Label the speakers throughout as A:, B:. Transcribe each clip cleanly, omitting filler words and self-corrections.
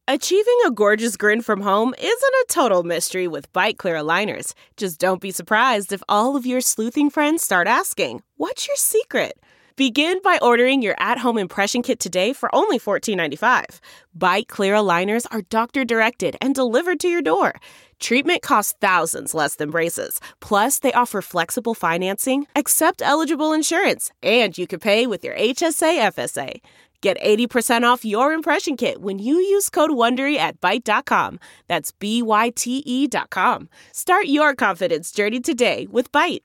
A: Achieving a gorgeous grin from home isn't a total mystery with Byte Clear aligners. Just don't be surprised if all of your sleuthing friends start asking, "What's your secret?" Begin by ordering your at-home impression kit today for only $14.95. Byte Clear aligners are doctor-directed and delivered to your door. Treatment costs thousands less than braces. Plus, they offer flexible financing, accept eligible insurance, and you can pay with your HSA FSA. Get 80% off your impression kit when you use code WONDERY at Byte.com. That's BYTE.com. Start your confidence journey today with Byte.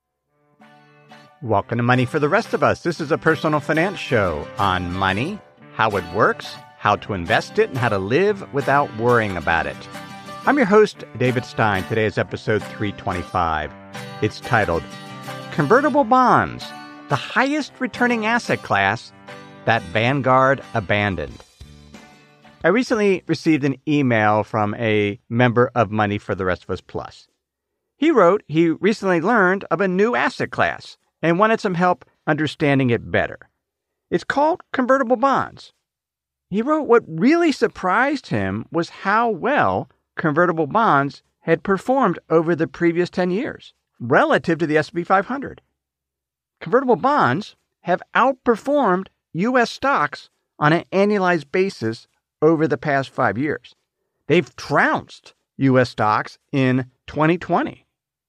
B: Welcome to Money for the Rest of Us. This is a personal finance show on money, how it works, how to invest it, and how to live without worrying about it. I'm your host, David Stein. Today is episode 325. It's titled, Convertible Bonds, the highest returning asset class that Vanguard abandoned. I recently received an email from a member of Money for the Rest of Us Plus. He wrote he recently learned of a new asset class and wanted some help understanding it better. It's called convertible bonds. He wrote what really surprised him was how well convertible bonds had performed over the previous 10 years relative to the S&P 500. Convertible bonds have outperformed U.S. stocks on an annualized basis over the past 5 years. They've trounced U.S. stocks in 2020.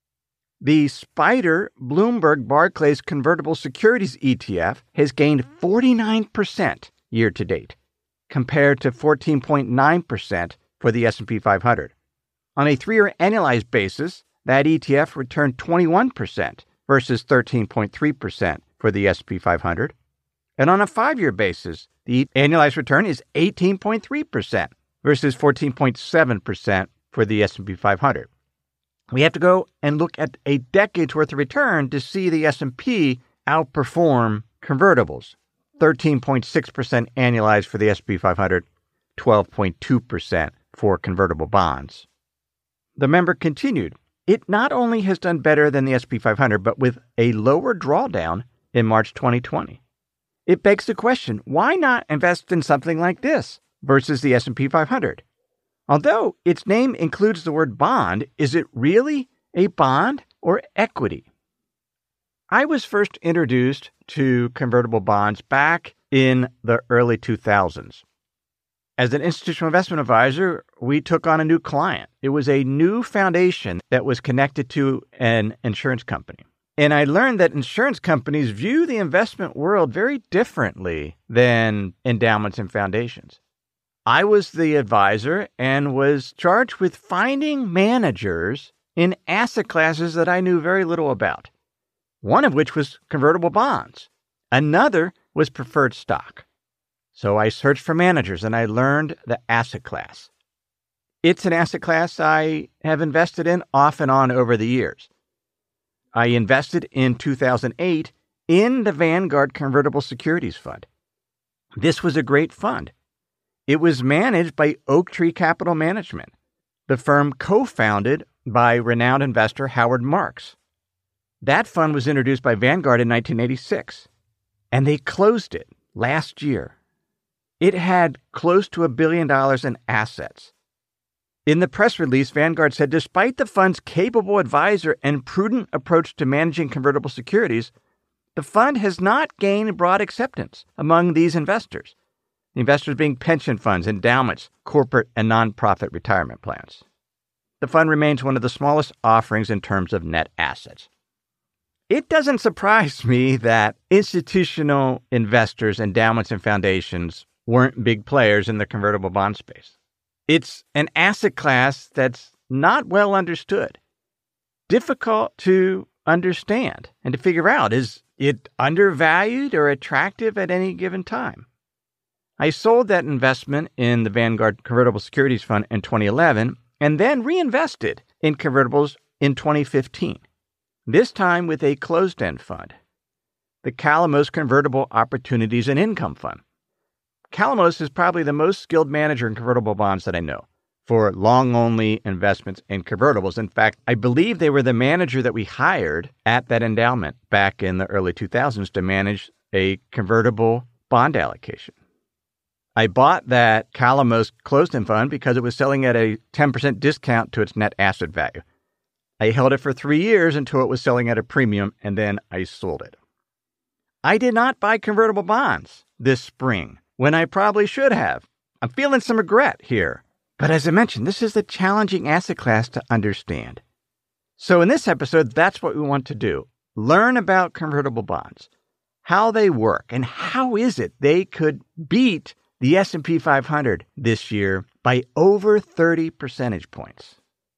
B: The SPDR Bloomberg Barclays Convertible Securities ETF has gained 49% year to date, compared to 14.9% for the S&P 500. On a 3-year annualized basis, that ETF returned 21% versus 13.3% for the S&P 500. And on a 5-year basis, the annualized return is 18.3% versus 14.7% for the S&P 500. We have to go and look at a decade's worth of return to see the S&P outperform convertibles. 13.6% annualized for the S&P 500, 12.2% for convertible bonds. The member continued, it not only has done better than the S&P 500, but with a lower drawdown in March 2020. It begs the question, why not invest in something like this versus the S&P 500? Although its name includes the word bond, is it really a bond or equity? I was first introduced to convertible bonds back in the early 2000s. As an institutional investment advisor, we took on a new client. It was a new foundation that was connected to an insurance company. And I learned that insurance companies view the investment world very differently than endowments and foundations. I was the advisor and was charged with finding managers in asset classes that I knew very little about, one of which was convertible bonds. Another was preferred stock. So I searched for managers and I learned the asset class. It's an asset class I have invested in off and on over the years. I invested in 2008 in the Vanguard Convertible Securities Fund. This was a great fund. It was managed by Oaktree Capital Management, the firm co-founded by renowned investor Howard Marks. That fund was introduced by Vanguard in 1986, and they closed it last year. It had close to $1 billion in assets. In the press release, Vanguard said, despite the fund's capable advisor and prudent approach to managing convertible securities, the fund has not gained broad acceptance among these investors. The investors being pension funds, endowments, corporate and nonprofit retirement plans. The fund remains one of the smallest offerings in terms of net assets. It doesn't surprise me that institutional investors, endowments, and foundations weren't big players in the convertible bond space. It's an asset class that's not well understood, difficult to understand and to figure out. Is it undervalued or attractive at any given time? I sold that investment in the Vanguard Convertible Securities Fund in 2011 and then reinvested in convertibles in 2015, this time with a closed-end fund, the Calamos Convertible Opportunities and Income Fund. Calamos is probably the most skilled manager in convertible bonds that I know for long-only investments in convertibles. In fact, I believe they were the manager that we hired at that endowment back in the early 2000s to manage a convertible bond allocation. I bought that Calamos closed-end fund because it was selling at a 10% discount to its net asset value. I held it for 3 years until it was selling at a premium, and then I sold it. I did not buy convertible bonds this spring when I probably should have. I'm feeling some regret here. But as I mentioned, this is a challenging asset class to understand. So in this episode, that's what we want to do. Learn about convertible bonds, how they work, and how is it they could beat the S&P 500 this year by over 30 percentage points.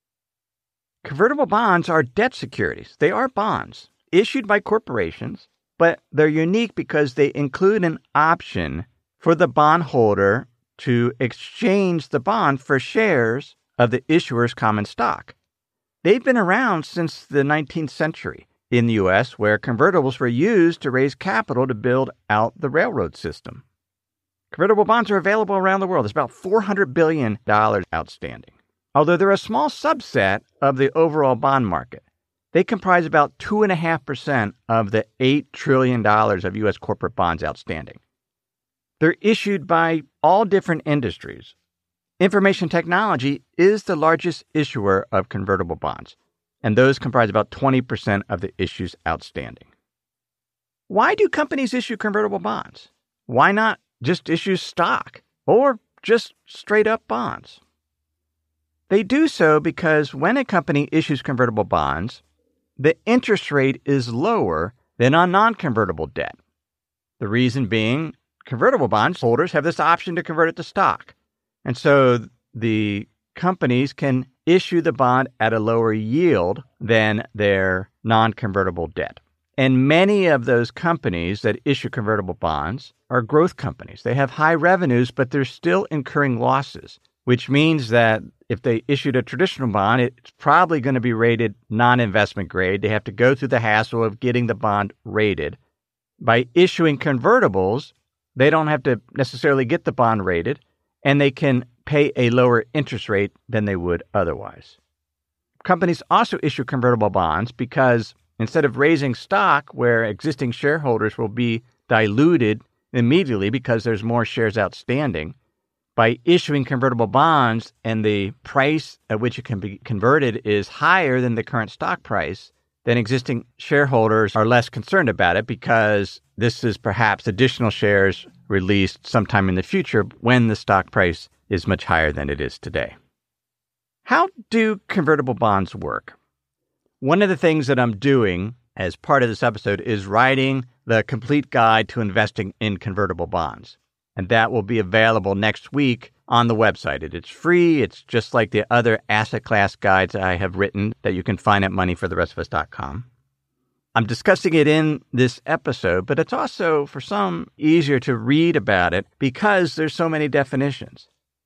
B: Convertible bonds are debt securities. They are bonds issued by corporations, but they're unique because they include an option for the bondholder to exchange the bond for shares of the issuer's common stock. They've been around since the 19th century in the U.S., where convertibles were used to raise capital to build out the railroad system. Convertible bonds are available around the world. There's about $400 billion outstanding. Although they're a small subset of the overall bond market, they comprise about 2.5% of the $8 trillion of U.S. corporate bonds outstanding. They're issued by all different industries. Information technology is the largest issuer of convertible bonds, and those comprise about 20% of the issues outstanding. Why do companies issue convertible bonds? Why not just issue stock or just straight up bonds? They do so because when a company issues convertible bonds, the interest rate is lower than on non-convertible debt. The reason being, convertible bonds holders have this option to convert it to stock. And so the companies can issue the bond at a lower yield than their non-convertible debt. And many of those companies that issue convertible bonds are growth companies. They have high revenues, but they're still incurring losses, which means that if they issued a traditional bond, it's probably going to be rated non-investment grade. They have to go through the hassle of getting the bond rated. By issuing convertibles, they don't have to necessarily get the bond rated, and they can pay a lower interest rate than they would otherwise. Companies also issue convertible bonds because instead of raising stock where existing shareholders will be diluted immediately because there's more shares outstanding, by issuing convertible bonds and the price at which it can be converted is higher than the current stock price, then existing shareholders are less concerned about it because this is perhaps additional shares released sometime in the future when the stock price is much higher than it is today. How do convertible bonds work? One of the things that I'm doing as part of this episode is writing the complete guide to investing in convertible bonds. And that will be available next week on the website. It's free. It's just like the other asset class guides I have written that you can find at moneyfortherestofus.com. I'm discussing it in this episode, but it's also, for some, easier to read about it because there's so many definitions.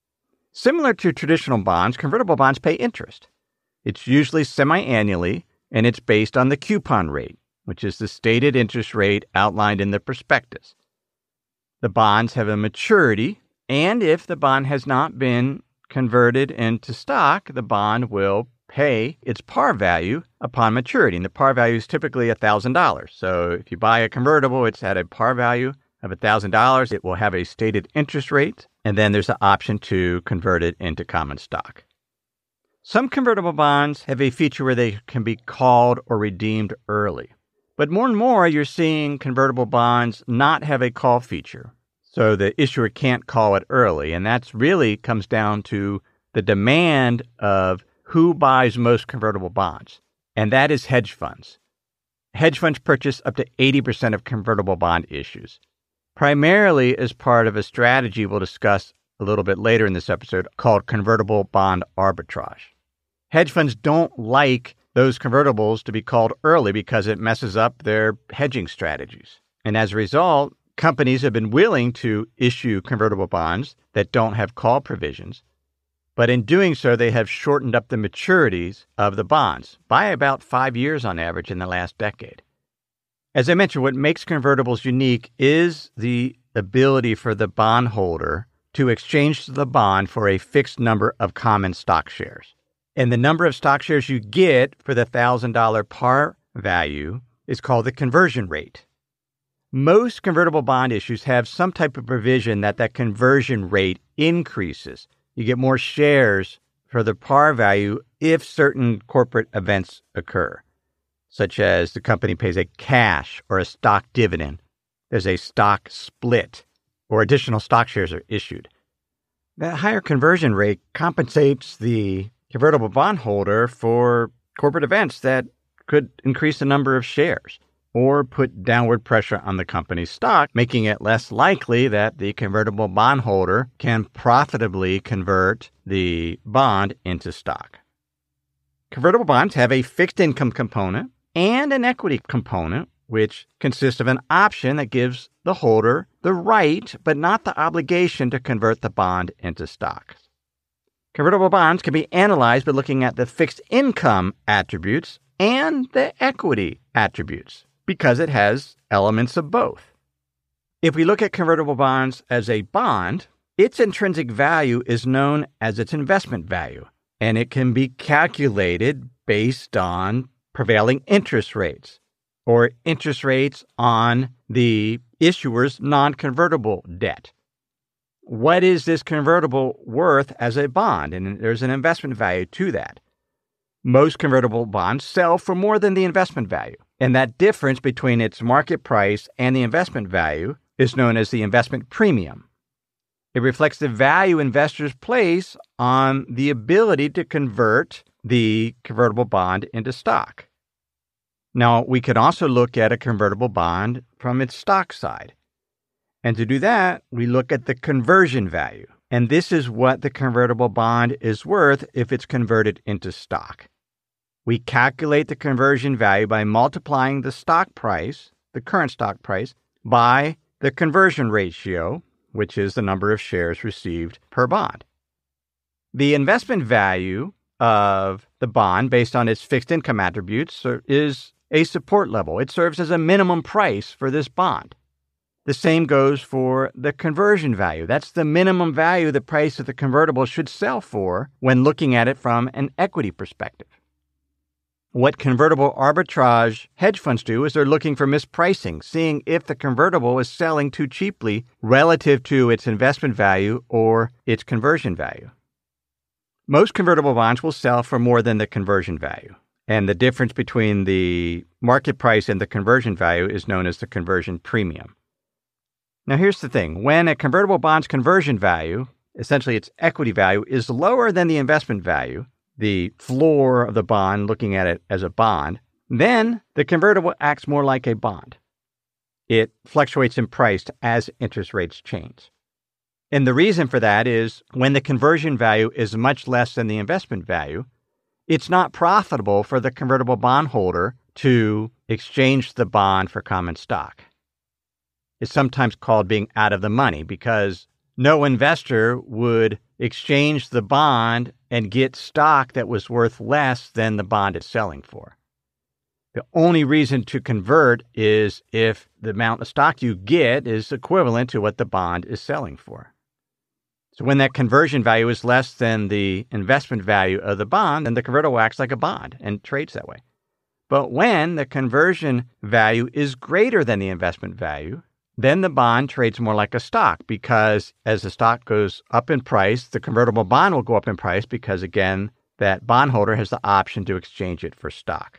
B: Similar to traditional bonds, convertible bonds pay interest. It's usually semi-annually, and it's based on the coupon rate, which is the stated interest rate outlined in the prospectus. The bonds have a maturity, and if the bond has not been converted into stock, the bond will pay its par value upon maturity. And the par value is typically $1,000. So if you buy a convertible, it's at a par value of $1,000. It will have a stated interest rate, and then there's the option to convert it into common stock. Some convertible bonds have a feature where they can be called or redeemed early. But more and more, you're seeing convertible bonds not have a call feature. So the issuer can't call it early. And that's really comes down to the demand of who buys most convertible bonds. And that is hedge funds. Hedge funds purchase up to 80% of convertible bond issues, primarily as part of a strategy we'll discuss a little bit later in this episode called convertible bond arbitrage. Hedge funds don't like those convertibles to be called early because it messes up their hedging strategies. And as a result, companies have been willing to issue convertible bonds that don't have call provisions. But in doing so, they have shortened up the maturities of the bonds by about 5 years on average in the last decade. As I mentioned, what makes convertibles unique is the ability for the bondholder to exchange the bond for a fixed number of common stock shares. And the number of stock shares you get for the $1,000 par value is called the conversion rate. Most convertible bond issues have some type of provision that conversion rate increases. You get more shares for the par value if certain corporate events occur, such as the company pays a cash or a stock dividend, there's a stock split, or additional stock shares are issued. That higher conversion rate compensates the convertible bondholder for corporate events that could increase the number of shares or put downward pressure on the company's stock, making it less likely that the convertible bondholder can profitably convert the bond into stock. Convertible bonds have a fixed income component and an equity component, which consists of an option that gives the holder the right, but not the obligation, to convert the bond into stock. Convertible bonds can be analyzed by looking at the fixed income attributes and the equity attributes, because it has elements of both. If we look at convertible bonds as a bond, its intrinsic value is known as its investment value, and it can be calculated based on prevailing interest rates, or interest rates on the issuer's non-convertible debt. What is this convertible worth as a bond? And there's an investment value to that. Most convertible bonds sell for more than the investment value, and that difference between its market price and the investment value is known as the investment premium. It reflects the value investors place on the ability to convert the convertible bond into stock. Now, we could also look at a convertible bond from its stock side. And to do that, we look at the conversion value. And this is what the convertible bond is worth if it's converted into stock. We calculate the conversion value by multiplying the stock price, the current stock price, by the conversion ratio, which is the number of shares received per bond. The investment value of the bond, based on its fixed income attributes, is a support level. It serves as a minimum price for this bond. The same goes for the conversion value. That's the minimum value the price of the convertible should sell for when looking at it from an equity perspective. What convertible arbitrage hedge funds do is they're looking for mispricing, seeing if the convertible is selling too cheaply relative to its investment value or its conversion value. Most convertible bonds will sell for more than the conversion value, and the difference between the market price and the conversion value is known as the conversion premium. Now, here's the thing. When a convertible bond's conversion value, essentially its equity value, is lower than the investment value, the floor of the bond, looking at it as a bond, then the convertible acts more like a bond. It fluctuates in price as interest rates change. And the reason for that is when the conversion value is much less than the investment value, it's not profitable for the convertible bondholder to exchange the bond for common stock. It's sometimes called being out of the money because no investor would exchange the bond and get stock that was worth less than the bond it's selling for. The only reason to convert is if the amount of stock you get is equivalent to what the bond is selling for. So when that conversion value is less than the investment value of the bond, then the convertible acts like a bond and trades that way. But when the conversion value is greater than the investment value, then the bond trades more like a stock because as the stock goes up in price, the convertible bond will go up in price because, again, that bondholder has the option to exchange it for stock.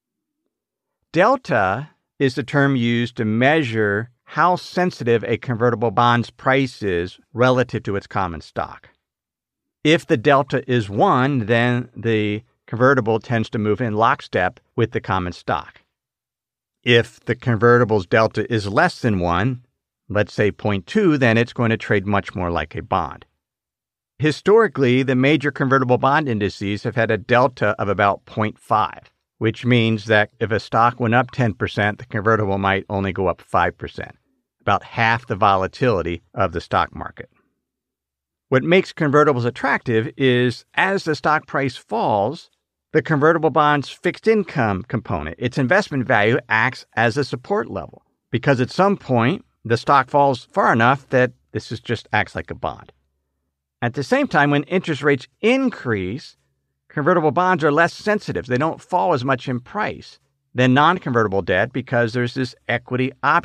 B: Delta is the term used to measure how sensitive a convertible bond's price is relative to its common stock. If the delta is 1, then the convertible tends to move in lockstep with the common stock. If the convertible's delta is less than 1, let's say 0.2, then it's going to trade much more like a bond. Historically, the major convertible bond indices have had a delta of about 0.5, which means that if a stock went up 10%, the convertible might only go up 5%, about half the volatility of the stock market. What makes convertibles attractive is as the stock price falls, the convertible bond's fixed income component, its investment value, acts as a support level because at some point the stock falls far enough that this just acts like a bond. At the same time, when interest rates increase, convertible bonds are less sensitive. They don't fall as much in price than non-convertible debt because there's this equity option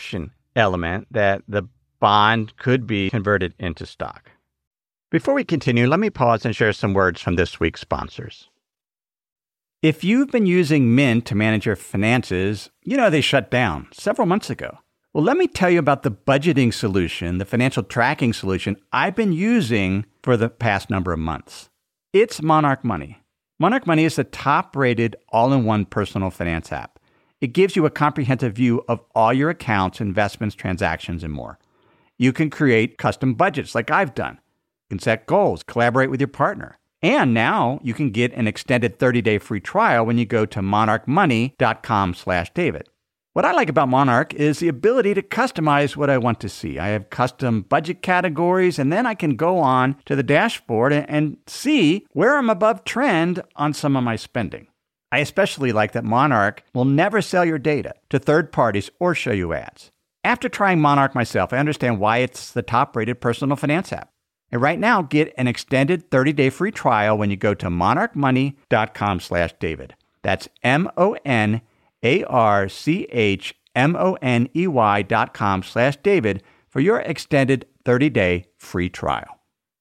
B: element that the bond could be converted into stock. Before we continue, let me pause and share some words from this week's sponsors. If you've been using Mint to manage your finances, you know they shut down several months ago. Well, let me tell you about the budgeting solution, the financial tracking solution I've been using for the past number of months. It's Monarch Money. Monarch Money is the top-rated all-in-one personal finance app. It gives you a comprehensive view of all your accounts, investments, transactions, and more. You can create custom budgets like I've done. You can set goals, collaborate with your partner. And now you can get an extended 30-day free trial when you go to monarchmoney.com/David. What I like about Monarch is the ability to customize what I want to see. I have custom budget categories, and then I can go on to the dashboard and see where I'm above trend on some of my spending. I especially like that Monarch will never sell your data to third parties or show you ads. After trying Monarch myself, I understand why it's the top-rated personal finance app. And right now, get an extended 30-day free trial when you go to monarchmoney.com/David. That's monarchmoney.com/David for your extended 30-day free trial.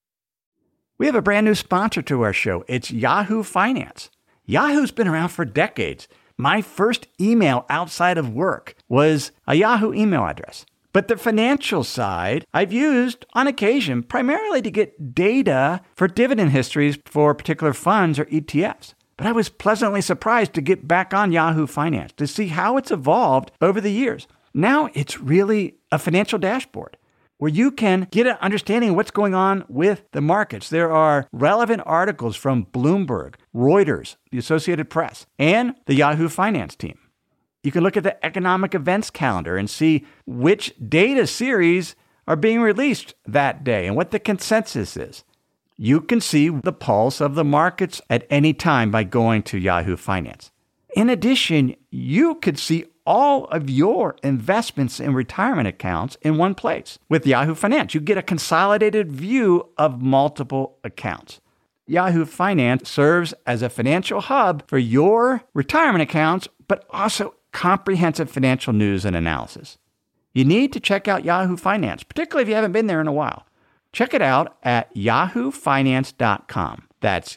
B: We have a brand new sponsor to our show. It's Yahoo Finance. Yahoo's been around for decades. My first email outside of work was a Yahoo email address. But the financial side, I've used on occasion primarily to get data for dividend histories for particular funds or ETFs. But I was pleasantly surprised to get back on Yahoo Finance to see how it's evolved over the years. Now it's really a financial dashboard where you can get an understanding of what's going on with the markets. There are relevant articles from Bloomberg, Reuters, the Associated Press, and the Yahoo Finance team. You can look at the economic events calendar and see which data series are being released that day and what the consensus is. You can see the pulse of the markets at any time by going to Yahoo Finance. In addition, you could see all of your investments and retirement accounts in one place. With Yahoo Finance, you get a consolidated view of multiple accounts. Yahoo Finance serves as a financial hub for your retirement accounts, but also comprehensive financial news and analysis. You need to check out Yahoo Finance, particularly if you haven't been there in a while. Check it out at yahoofinance.com. That's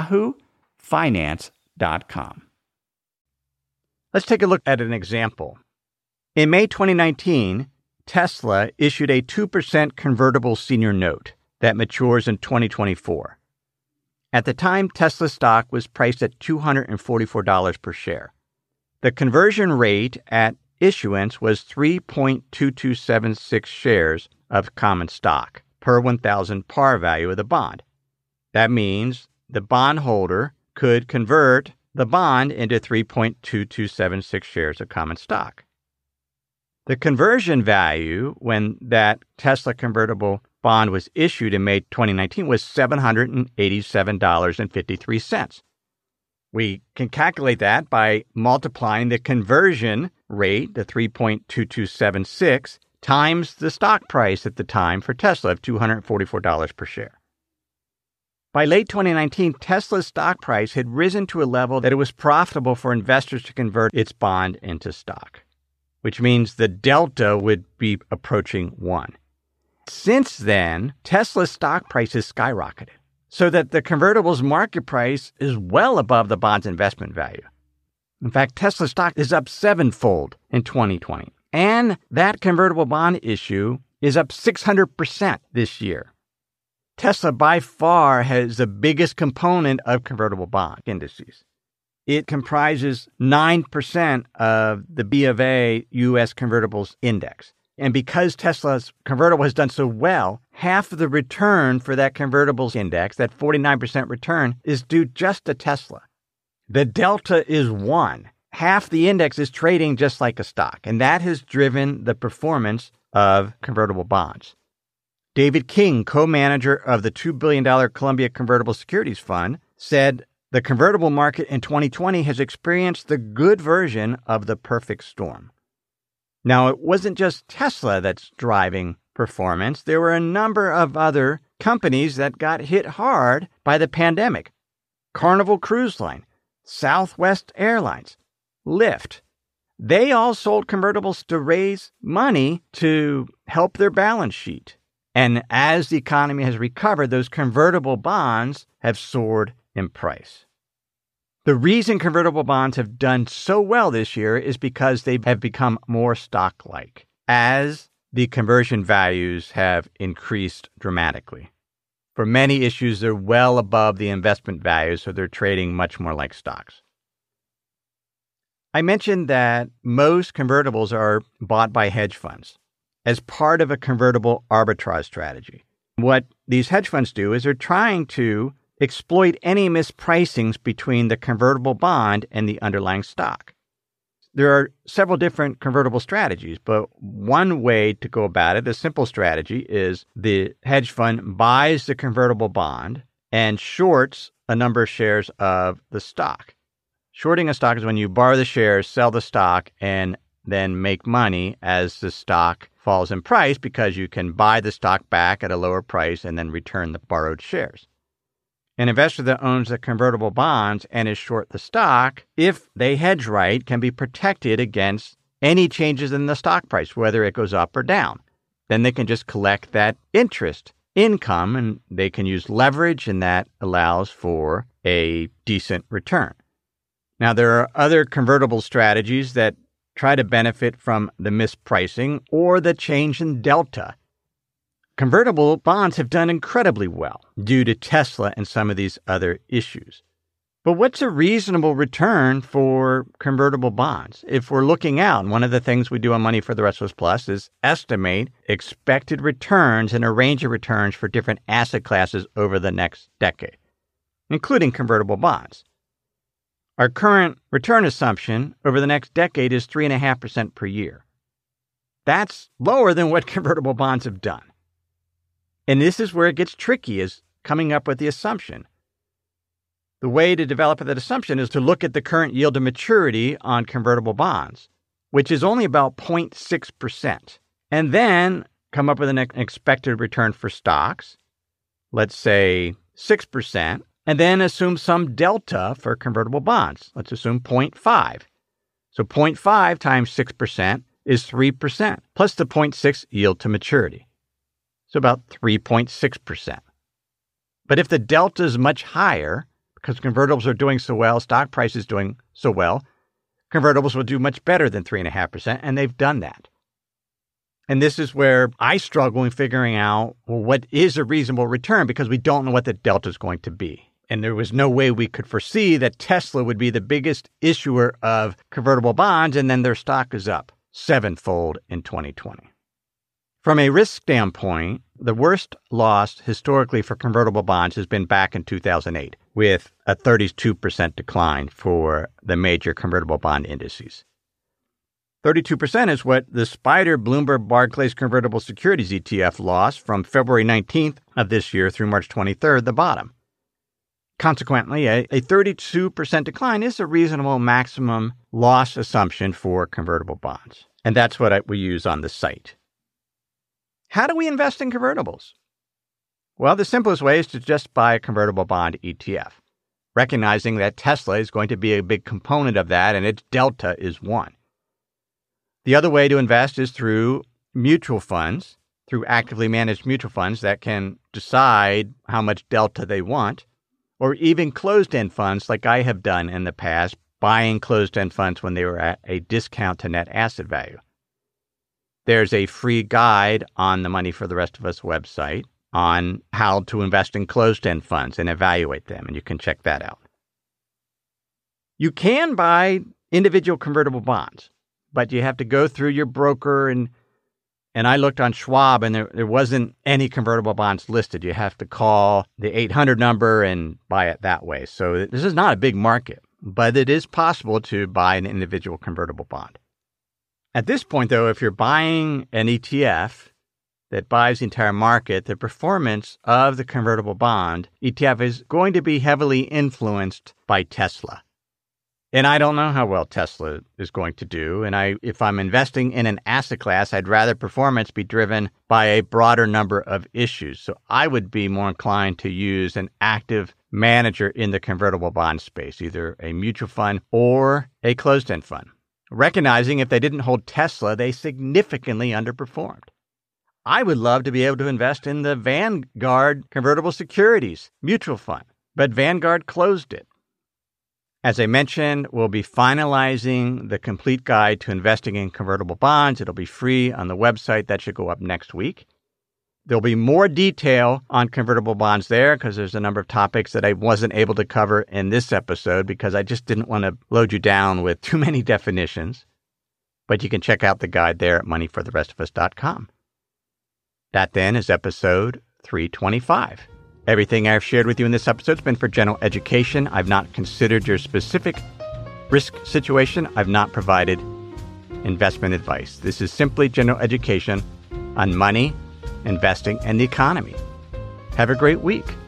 B: yahoofinance.com. Let's take a look at an example. In May 2019, Tesla issued a 2% convertible senior note that matures in 2024. At the time, Tesla stock was priced at $244 per share. The conversion rate at issuance was 3.2276 shares of common stock per 1,000 par value of the bond. That means the bondholder could convert the bond into 3.2276 shares of common stock. The conversion value when that Tesla convertible bond was issued in May 2019 was $787.53. We can calculate that by multiplying the conversion rate, the 3.2276, times the stock price at the time for Tesla of $244 per share. By late 2019, Tesla's stock price had risen to a level that it was profitable for investors to convert its bond into stock, which means the delta would be approaching 1. Since then, Tesla's stock price has skyrocketed, so that the convertible's market price is well above the bond's investment value. In fact, Tesla stock is up 7-fold in 2020, and that convertible bond issue is up 600% this year. Tesla by far has the biggest component of convertible bond indices. It comprises 9% of the B of A U.S. convertibles index. And because Tesla's convertible has done so well, half of the return for that convertibles index, that 49% return, is due just to Tesla. The delta is 1. Half the index is trading just like a stock, and that has driven the performance of convertible bonds. David King, co-manager of the $2 billion Columbia Convertible Securities Fund, said the convertible market in 2020 has experienced the good version of the perfect storm. Now, it wasn't just Tesla that's driving performance. There were a number of other companies that got hit hard by the pandemic. Carnival Cruise Line, Southwest Airlines, Lyft, they all sold convertibles to raise money to help their balance sheet. And as the economy has recovered, those convertible bonds have soared in price. The reason convertible bonds have done so well this year is because they have become more stock-like as the conversion values have increased dramatically. For many issues, they're well above the investment value, so they're trading much more like stocks. I mentioned that most convertibles are bought by hedge funds as part of a convertible arbitrage strategy. What these hedge funds do is they're trying to exploit any mispricings between the convertible bond and the underlying stock. There are several different convertible strategies, but one way to go about it, a simple strategy, is the hedge fund buys the convertible bond and shorts a number of shares of the stock. Shorting a stock is when you borrow the shares, sell the stock, and then make money as the stock falls in price because you can buy the stock back at a lower price and then return the borrowed shares. An investor that owns the convertible bonds and is short the stock, if they hedge right, can be protected against any changes in the stock price, whether it goes up or down. Then they can just collect that interest income, and they can use leverage, and that allows for a decent return. Now, there are other convertible strategies that try to benefit from the mispricing or the change in delta. Convertible bonds have done incredibly well due to Tesla and some of these other issues. But what's a reasonable return for convertible bonds? If we're looking out, and one of the things we do on Money for the Rest of Us Plus is estimate expected returns and a range of returns for different asset classes over the next decade, including convertible bonds. Our current return assumption over the next decade is 3.5% per year. That's lower than what convertible bonds have done. And this is where it gets tricky, is coming up with the assumption. The way to develop that assumption is to look at the current yield to maturity on convertible bonds, which is only about 0.6%, and then come up with an expected return for stocks, let's say 6%, and then assume some delta for convertible bonds. Let's assume 0.5. So 0.5 times 6% is 3%, plus the 0.6 yield to maturity. So about 3.6%. But if the delta is much higher, because convertibles are doing so well, stock price is doing so well, convertibles will do much better than 3.5%, and they've done that. And this is where I struggle in figuring out, well, what is a reasonable return, because we don't know what the delta is going to be. And there was no way we could foresee that Tesla would be the biggest issuer of convertible bonds, and then their stock is up 7-fold in 2020. From a risk standpoint, the worst loss historically for convertible bonds has been back in 2008, with a 32% decline for the major convertible bond indices. 32% is what the SPDR Bloomberg Barclays Convertible Securities ETF lost from February 19th of this year through March 23rd, the bottom. Consequently, a 32% decline is a reasonable maximum loss assumption for convertible bonds. And that's what we use on the site. How do we invest in convertibles? Well, the simplest way is to just buy a convertible bond ETF, recognizing that Tesla is going to be a big component of that, and its delta is 1. The other way to invest is through mutual funds, through actively managed mutual funds that can decide how much delta they want, or even closed-end funds like I have done in the past, buying closed-end funds when they were at a discount to net asset value. There's a free guide on the Money for the Rest of Us website on how to invest in closed-end funds and evaluate them, and you can check that out. You can buy individual convertible bonds, but you have to go through your broker, and I looked on Schwab, and there wasn't any convertible bonds listed. You have to call the 800 number and buy it that way. So this is not a big market, but it is possible to buy an individual convertible bond. At this point, though, if you're buying an ETF that buys the entire market, the performance of the convertible bond ETF is going to be heavily influenced by Tesla. And I don't know how well Tesla is going to do. And if I'm investing in an asset class, I'd rather performance be driven by a broader number of issues. So I would be more inclined to use an active manager in the convertible bond space, either a mutual fund or a closed-end fund. recognizing if they didn't hold Tesla, they significantly underperformed. I would love to be able to invest in the Vanguard Convertible Securities Mutual Fund, but Vanguard closed it. As I mentioned, we'll be finalizing the complete guide to investing in convertible bonds. It'll be free on the website. That should go up next week. There'll be more detail on convertible bonds there because there's a number of topics that I wasn't able to cover in this episode because I just didn't want to load you down with too many definitions. But you can check out the guide there at moneyfortherestofus.com. That then is episode 325. Everything I've shared with you in this episode has been for general education. I've not considered your specific risk situation. I've not provided investment advice. This is simply general education on money, investing, and the economy. Have a great week.